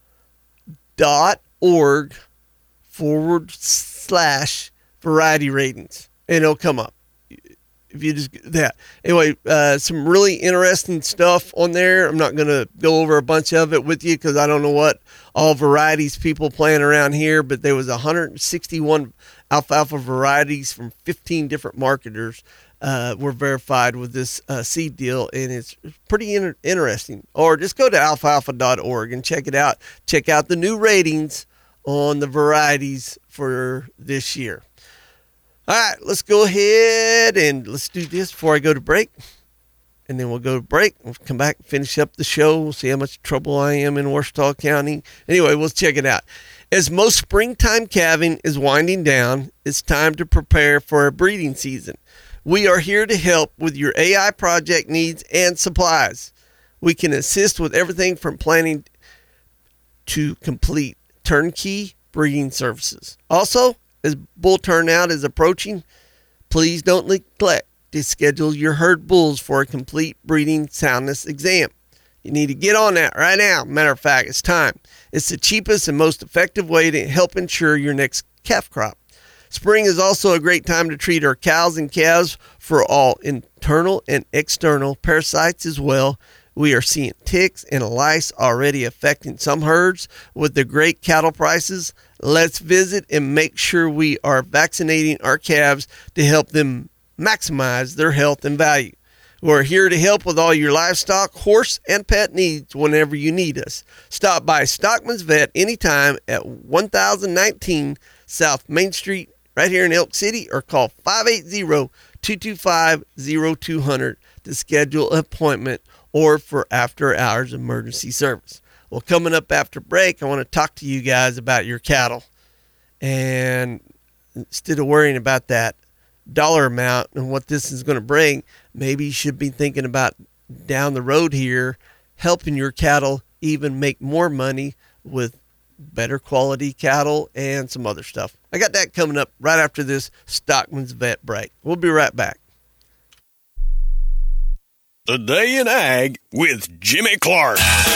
dot org forward slash variety ratings, and it'll come up if you just that. Anyway, uh, some really interesting stuff on there. I'm not going to go over a bunch of it with you because I don't know what all varieties people plant around here, but there was one hundred sixty-one alfalfa varieties from fifteen different marketers uh, were verified with this uh, seed deal, and it's pretty inter- interesting. Or just go to alfalfa dot org and check it out. Check out the new ratings on the varieties for this year. All right, let's go ahead and let's do this before I go to break. And then we'll go to break. We'll come back and finish up the show. We'll see how much trouble I am in Ouachita County. Anyway, we'll check it out. As most springtime calving is winding down, it's time to prepare for a breeding season. We are here to help with your A I project needs and supplies. We can assist with everything from planning to complete turnkey breeding services. Also, as bull turnout is approaching, please don't neglect to schedule your herd bulls for a complete breeding soundness exam. You need to get on that right now. Matter of fact, it's time. It's the cheapest and most effective way to help ensure your next calf crop. Spring is also a great time to treat our cows and calves for all internal and external parasites as well. We are seeing ticks and lice already affecting some herds. With the great cattle prices, let's visit and make sure we are vaccinating our calves to help them maximize their health and value. We're here to help with all your livestock, horse, and pet needs whenever you need us. Stop by Stockman's Vet anytime at one thousand nineteen South Main Street right here in Elk City, or call five eight zero, two two five, zero two zero zero to schedule an appointment or for after-hours emergency service. Well, coming up after break, I want to talk to you guys about your cattle. And instead of worrying about that dollar amount and what this is going to bring, maybe you should be thinking about down the road here, helping your cattle even make more money with better quality cattle and some other stuff. I got that coming up right after this Stockman's Vet break. We'll be right back. The Day in Ag with Jimmy Clark.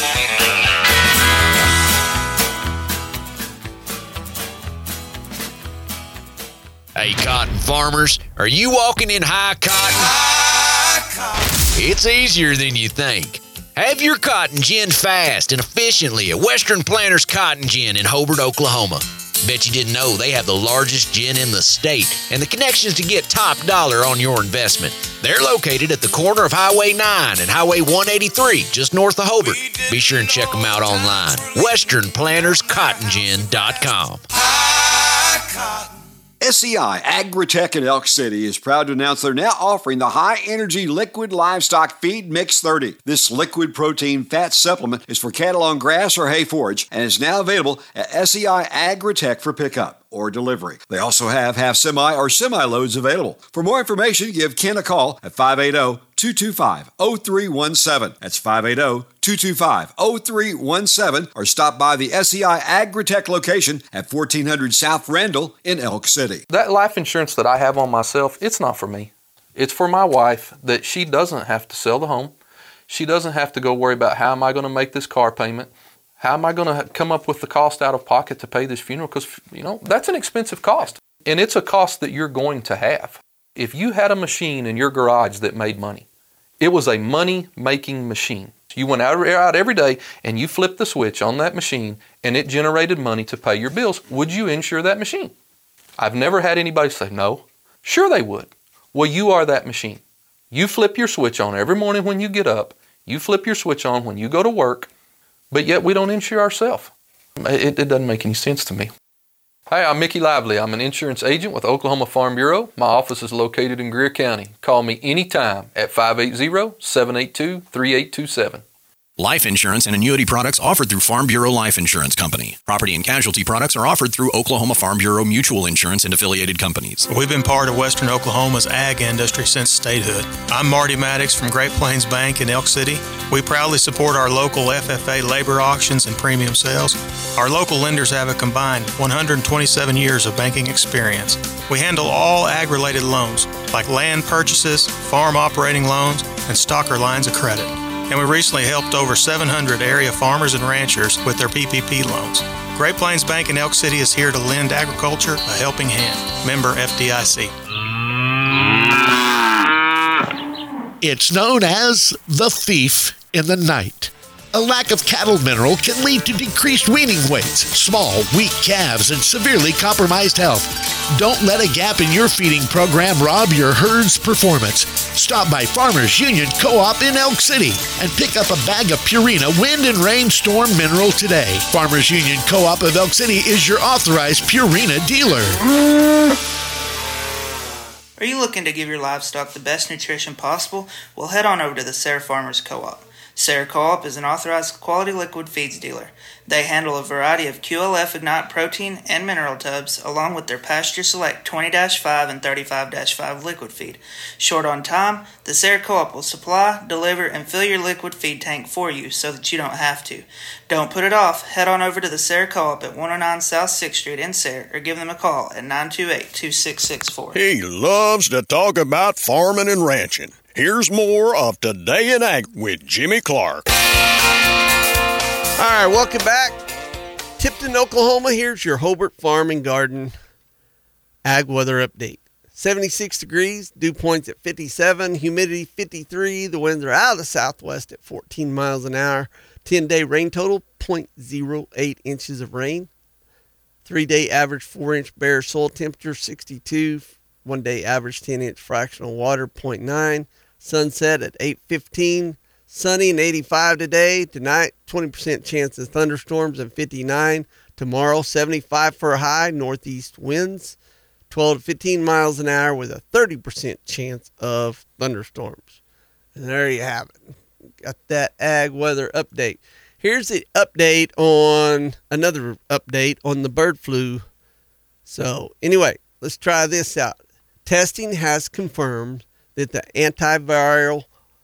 Hey, cotton farmers, are you walking in high cotton? High cotton. It's easier than you think. Have your cotton ginned fast and efficiently at Western Planters Cotton Gin in Hobart, Oklahoma. Bet you didn't know they have the largest gin in the state and the connections to get top dollar on your investment. They're located at the corner of Highway nine and Highway one eighty-three, just north of Hobart. Be sure and check them out online. western planters cotton gin dot com. S C I Agritech in Elk City is proud to announce they're now offering the high-energy liquid livestock feed Mix thirty. This liquid protein fat supplement is for cattle on grass or hay forage and is now available at S C I Agritech for pickup or delivery. They also have half semi or semi loads available. For more information, give Ken a call at five eight zero, two two five, zero three one seven. That's five eight zero, two two five, zero three one seven, or stop by the S C I Agritech location at fourteen hundred South Randall in Elk City. That life insurance that I have on myself, it's not for me. It's for my wife, that she doesn't have to sell the home. She doesn't have to go worry about how am I going to make this car payment? How am I going to come up with the cost out of pocket to pay this funeral? Because, you know, that's an expensive cost. And it's a cost that you're going to have. If you had a machine in your garage that made money, it was a money-making machine. You went out, out every day and you flipped the switch on that machine and it generated money to pay your bills. Would you insure that machine? I've never had anybody say no. Sure they would. Well, you are that machine. You flip your switch on every morning when you get up. You flip your switch on when you go to work. But yet we don't insure ourselves. It, it doesn't make any sense to me. Hi, I'm Mickey Lively. I'm an insurance agent with Oklahoma Farm Bureau. My office is located in Greer County. Call me anytime at five eight zero, seven eight two, three eight two seven. Life insurance and annuity products offered through Farm Bureau Life Insurance Company. Property and casualty products are offered through Oklahoma Farm Bureau Mutual Insurance and affiliated companies. We've been part of Western Oklahoma's ag industry since statehood. I'm Marty Maddox from Great Plains Bank in Elk City. We proudly support our local F F A labor auctions and premium sales. Our local lenders have a combined one hundred twenty-seven years of banking experience. We handle all ag-related loans, like land purchases, farm operating loans, and stocker lines of credit. And we recently helped over seven hundred area farmers and ranchers with their P P P loans. Great Plains Bank in Elk City is here to lend agriculture a helping hand. Member F D I C. It's known as the thief in the night. A lack of cattle mineral can lead to decreased weaning weights, small, weak calves, and severely compromised health. Don't let a gap in your feeding program rob your herd's performance. Stop by Farmers Union Co-op in Elk City and pick up a bag of Purina Wind and Rainstorm Mineral today. Farmers Union Co-op of Elk City is your authorized Purina dealer. Are you looking to give your livestock the best nutrition possible? Well, head on over to the Sarah Farmers Co-op. Sarah Co-op is an authorized quality liquid feeds dealer. They handle a variety of Q L F Ignite protein and mineral tubs, along with their Pasture Select twenty dash five and thirty-five dash five liquid feed. Short on time, the Sarah Co-op will supply, deliver, and fill your liquid feed tank for you so that you don't have to. Don't put it off. Head on over to the Sarah Co-op at one oh nine South sixth Street in Sarah, or give them a call at nine two eight, two six six four. He loves to talk about farming and ranching. Here's more of Today in Ag with Jimmy Clark. All right, welcome back. Tipton, Oklahoma. Here's your Hobart Farm and Garden Ag weather update. seventy-six degrees, dew points at fifty-seven, humidity fifty-three. The winds are out of the southwest at fourteen miles an hour. ten-day rain total, zero point zero eight inches of rain. Three-day average four-inch bare soil temperature, sixty-two. One-day average ten-inch fractional water, zero point nine. Sunset at eight fifteen. Sunny and eighty-five today. Tonight, twenty percent chance of thunderstorms and fifty-nine. Tomorrow, seventy-five for a high. Northeast winds, twelve to fifteen miles an hour with a thirty percent chance of thunderstorms. And there you have it. Got that ag weather update. Here's the update on another update on the bird flu. So anyway, let's try this out. Testing has confirmed that the antiviral,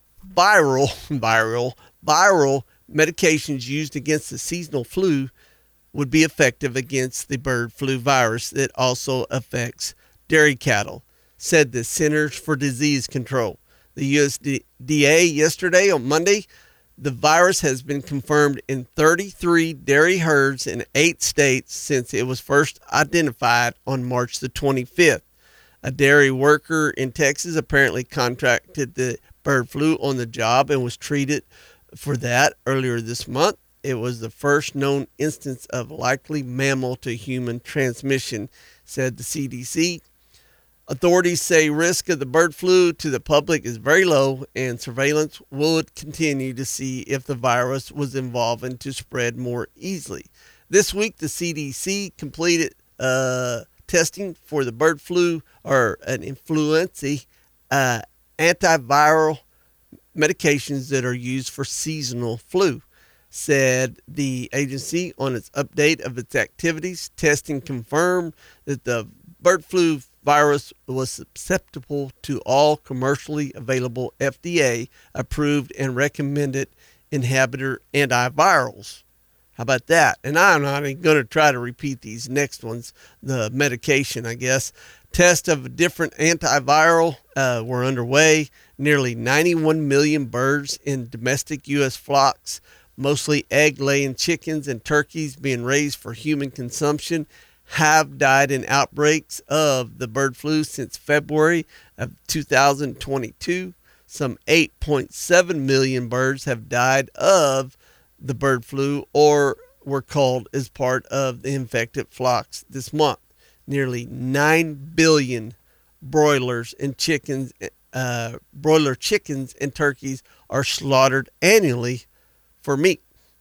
viral, viral, viral medications used against the seasonal flu would be effective against the bird flu virus that also affects dairy cattle, said the Centers for Disease Control. The U S D A yesterday on Monday, the virus has been confirmed in thirty-three dairy herds in eight states since it was first identified on March the twenty-fifth. A dairy worker in Texas apparently contracted the bird flu on the job and was treated for that earlier this month. It was the first known instance of likely mammal to human transmission, said the C D C. Authorities say risk of the bird flu to the public is very low, and surveillance would continue to see if the virus was evolving to spread more easily. This week, the C D C completed uh, testing for the bird flu or an influenza uh, antiviral medications that are used for seasonal flu, said the agency on its update of its activities. Testing confirmed that the bird flu virus was susceptible to all commercially available F D A approved and recommended inhibitor antivirals. How about that? And I'm not even going to try to repeat these next ones, the medication, I guess. Tests of different antiviral uh, were underway. Nearly ninety-one million birds in domestic U S flocks, mostly egg-laying chickens and turkeys being raised for human consumption, have died in outbreaks of the bird flu since February of two thousand twenty-two. Some eight point seven million birds have died of the bird flu or were culled as part of the infected flocks this month. Nearly nine billion broilers and chickens, uh, broiler chickens and turkeys are slaughtered annually for meat.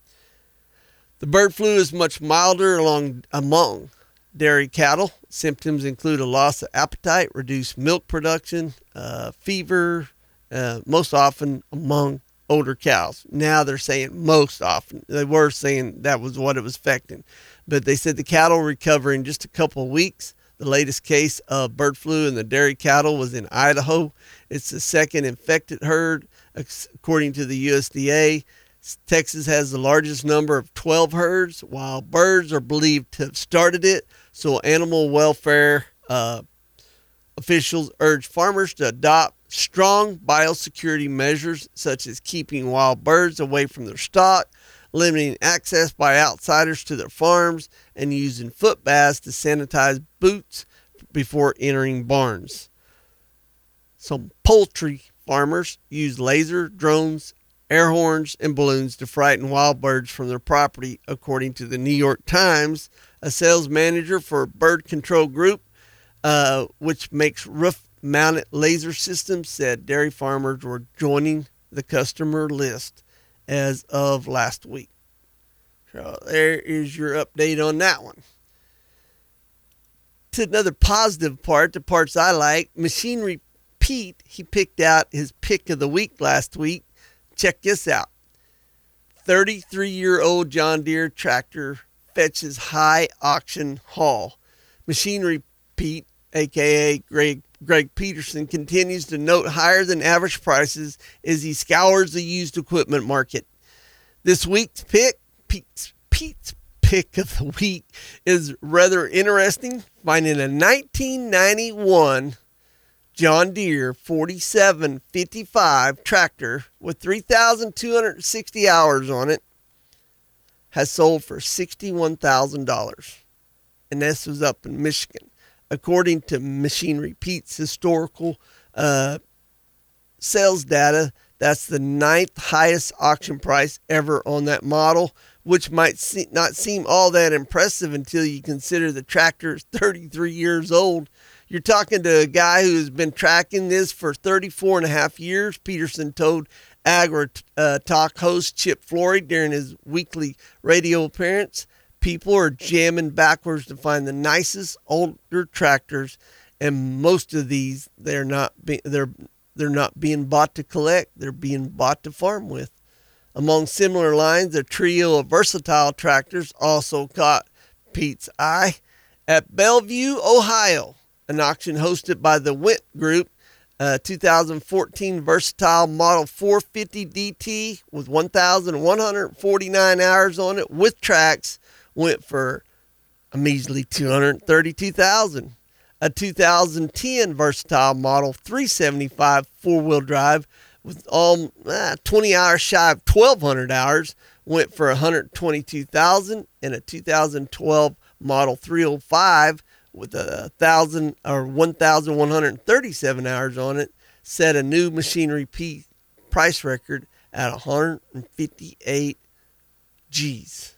The bird flu is much milder along among dairy cattle. Symptoms include a loss of appetite, reduced milk production, uh, fever, uh, most often among older cows. Now they're saying most often. They were saying that was what it was affecting. But they said the cattle recover in just a couple of weeks. The latest case of bird flu in the dairy cattle was in Idaho. It's the second infected herd, according to the U S D A. Texas has the largest number of twelve herds, while birds are believed to have started it. So animal welfare uh, officials urge farmers to adopt strong biosecurity measures, such as keeping wild birds away from their stock, limiting access by outsiders to their farms, and using foot baths to sanitize boots before entering barns. Some poultry farmers use laser, drones, air horns, and balloons to frighten wild birds from their property, according to the New York Times. A sales manager for Bird Control Group, uh, which makes roof-mounted laser systems, said dairy farmers were joining the customer list as of last week. So there is your update on that one. To another positive part, the parts I like, Machinery Pete, he picked out his pick of the week last week. Check this out. thirty-three-year-old John Deere tractor fetches high auction haul. Machinery Pete, a k a. Greg, Greg Peterson, continues to note higher than average prices as he scours the used equipment market. This week's pick, Pete's, Pete's pick of the week, is rather interesting, finding a nineteen ninety-one John Deere forty-seven fifty-five tractor with three thousand two hundred sixty hours on it has sold for sixty-one thousand dollars. And this was up in Michigan. According to Machinery Pete's historical uh, sales data, that's the ninth highest auction price ever on that model, which might see, not seem all that impressive until you consider the tractor is thirty-three years old. You're talking to a guy who has been tracking this for thirty-four and a half years, Peterson told Agri uh, Talk host Chip Flory during his weekly radio appearance. People are jamming backwards to find the nicest older tractors, and most of these they're not be, they're they're not being bought to collect. They're being bought to farm with. Among similar lines, a trio of versatile tractors also caught Pete's eye at Bellevue, Ohio. An auction hosted by the Wint Group, a two thousand fourteen versatile Model four fifty D T with one thousand one hundred forty-nine hours on it with tracks went for a measly two hundred thirty-two thousand dollars. A two thousand ten versatile Model three seventy-five four-wheel drive with all ah, twenty hours shy of twelve hundred hours went for one hundred twenty-two thousand dollars, and a two thousand twelve Model three oh five with a thousand or one thousand one hundred thirty-seven hours on it set a new Machinery P price record at one hundred fifty-eight G's.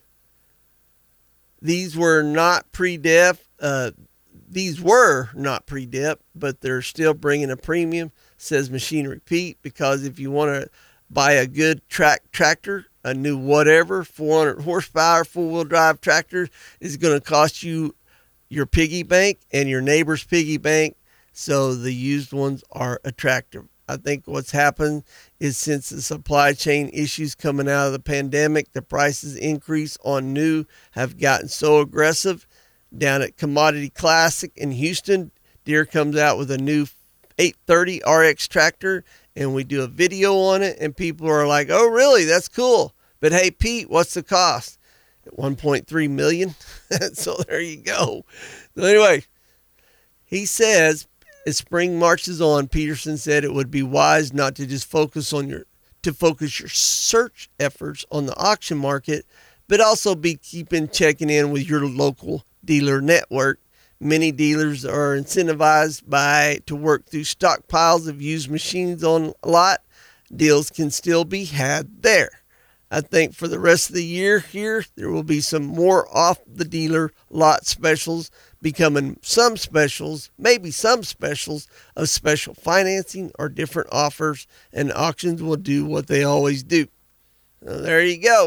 These were not pre-def. Uh, these were not pre-dep, but they're still bringing a premium, says Machinery Pete, because if you want to buy a good track tractor, a new whatever, four hundred horsepower, four-wheel drive tractor is going to cost you your piggy bank and your neighbor's piggy bank, so the used ones are attractive. I think what's happened is since the supply chain issues coming out of the pandemic, the prices increase on new have gotten so aggressive. Down at Commodity Classic in Houston, Deere comes out with a new eight thirty R X tractor, and we do a video on it, and people are like, oh, really? That's cool. But hey, Pete, what's the cost? At one point three million dollars. So there you go. So anyway, he says, as spring marches on, Peterson said it would be wise not to just focus on your to focus your search efforts on the auction market, but also be keeping checking in with your local dealer network. Many dealers are incentivized by to work through stockpiles of used machines on a lot. Deals can still be had there. I think for the rest of the year here, there will be some more off the dealer lot specials becoming some specials, maybe some specials of special financing or different offers, and auctions will do what they always do. So there you go.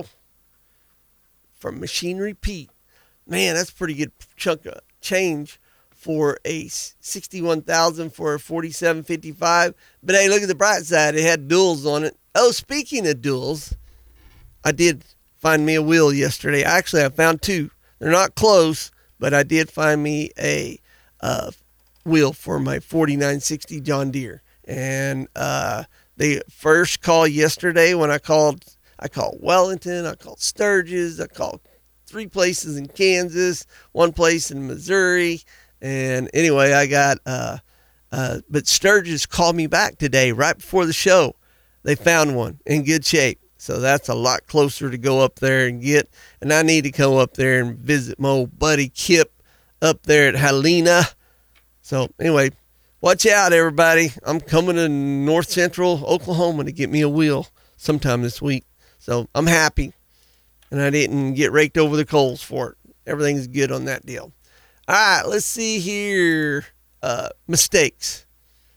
From Machinery Pete. Man, that's a pretty good chunk of change for a sixty-one thousand for a forty-seven fifty-five. But hey, look at the bright side. It had duals on it. Oh, speaking of duals, I did find me a wheel yesterday. Actually, I found two. They're not close, but I did find me a uh, wheel for my forty-nine sixty John Deere. And uh, the first call yesterday when I called, I called Wellington, I called Sturgis, I called three places in Kansas, one place in Missouri. And anyway, I got, uh, uh, but Sturgis called me back today right before the show. They found one in good shape. So that's a lot closer to go up there and get. And I need to go up there and visit my old buddy Kip up there at Helena. So anyway, watch out, everybody. I'm coming to north central Oklahoma to get me a wheel sometime this week. So I'm happy. And I didn't get raked over the coals for it. Everything's good on that deal. All right, let's see here. Uh, mistakes.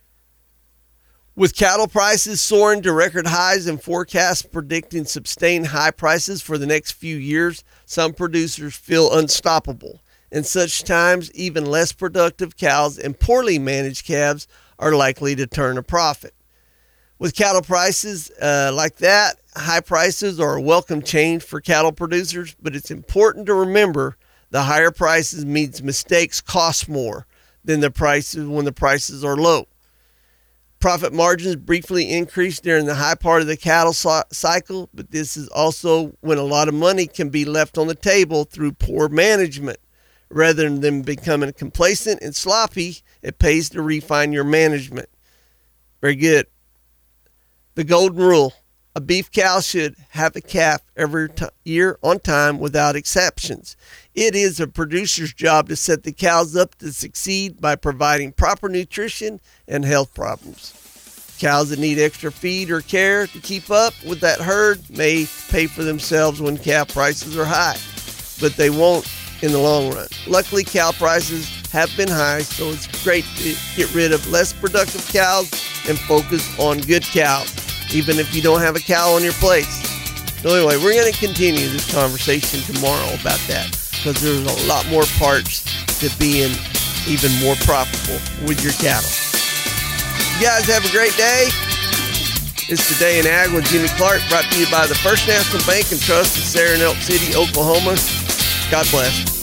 With cattle prices soaring to record highs and forecasts predicting sustained high prices for the next few years, some producers feel unstoppable. In such times, even less productive cows and poorly managed calves are likely to turn a profit. With cattle prices uh, like that, high prices are a welcome change for cattle producers, but it's important to remember the higher prices means mistakes cost more than the prices when the prices are low. Profit margins briefly increase during the high part of the cattle cycle, but this is also when a lot of money can be left on the table through poor management. Rather than becoming complacent and sloppy, it pays to refine your management. Very good. The golden rule: a beef cow should have a calf every t- year on time without exceptions. It is a producer's job to set the cows up to succeed by providing proper nutrition and health problems. Cows that need extra feed or care to keep up with that herd may pay for themselves when cow prices are high, but they won't in the long run. Luckily, cow prices have been high, so it's great to get rid of less productive cows and focus on good cows, even if you don't have a cow on your place. So anyway, we're going to continue this conversation tomorrow about that, because there's a lot more parts to being even more profitable with your cattle. You guys have a great day. It's Today in Ag with Jimmy Clark, brought to you by the First National Bank and Trust in Sarah and Elk City, Oklahoma. God bless.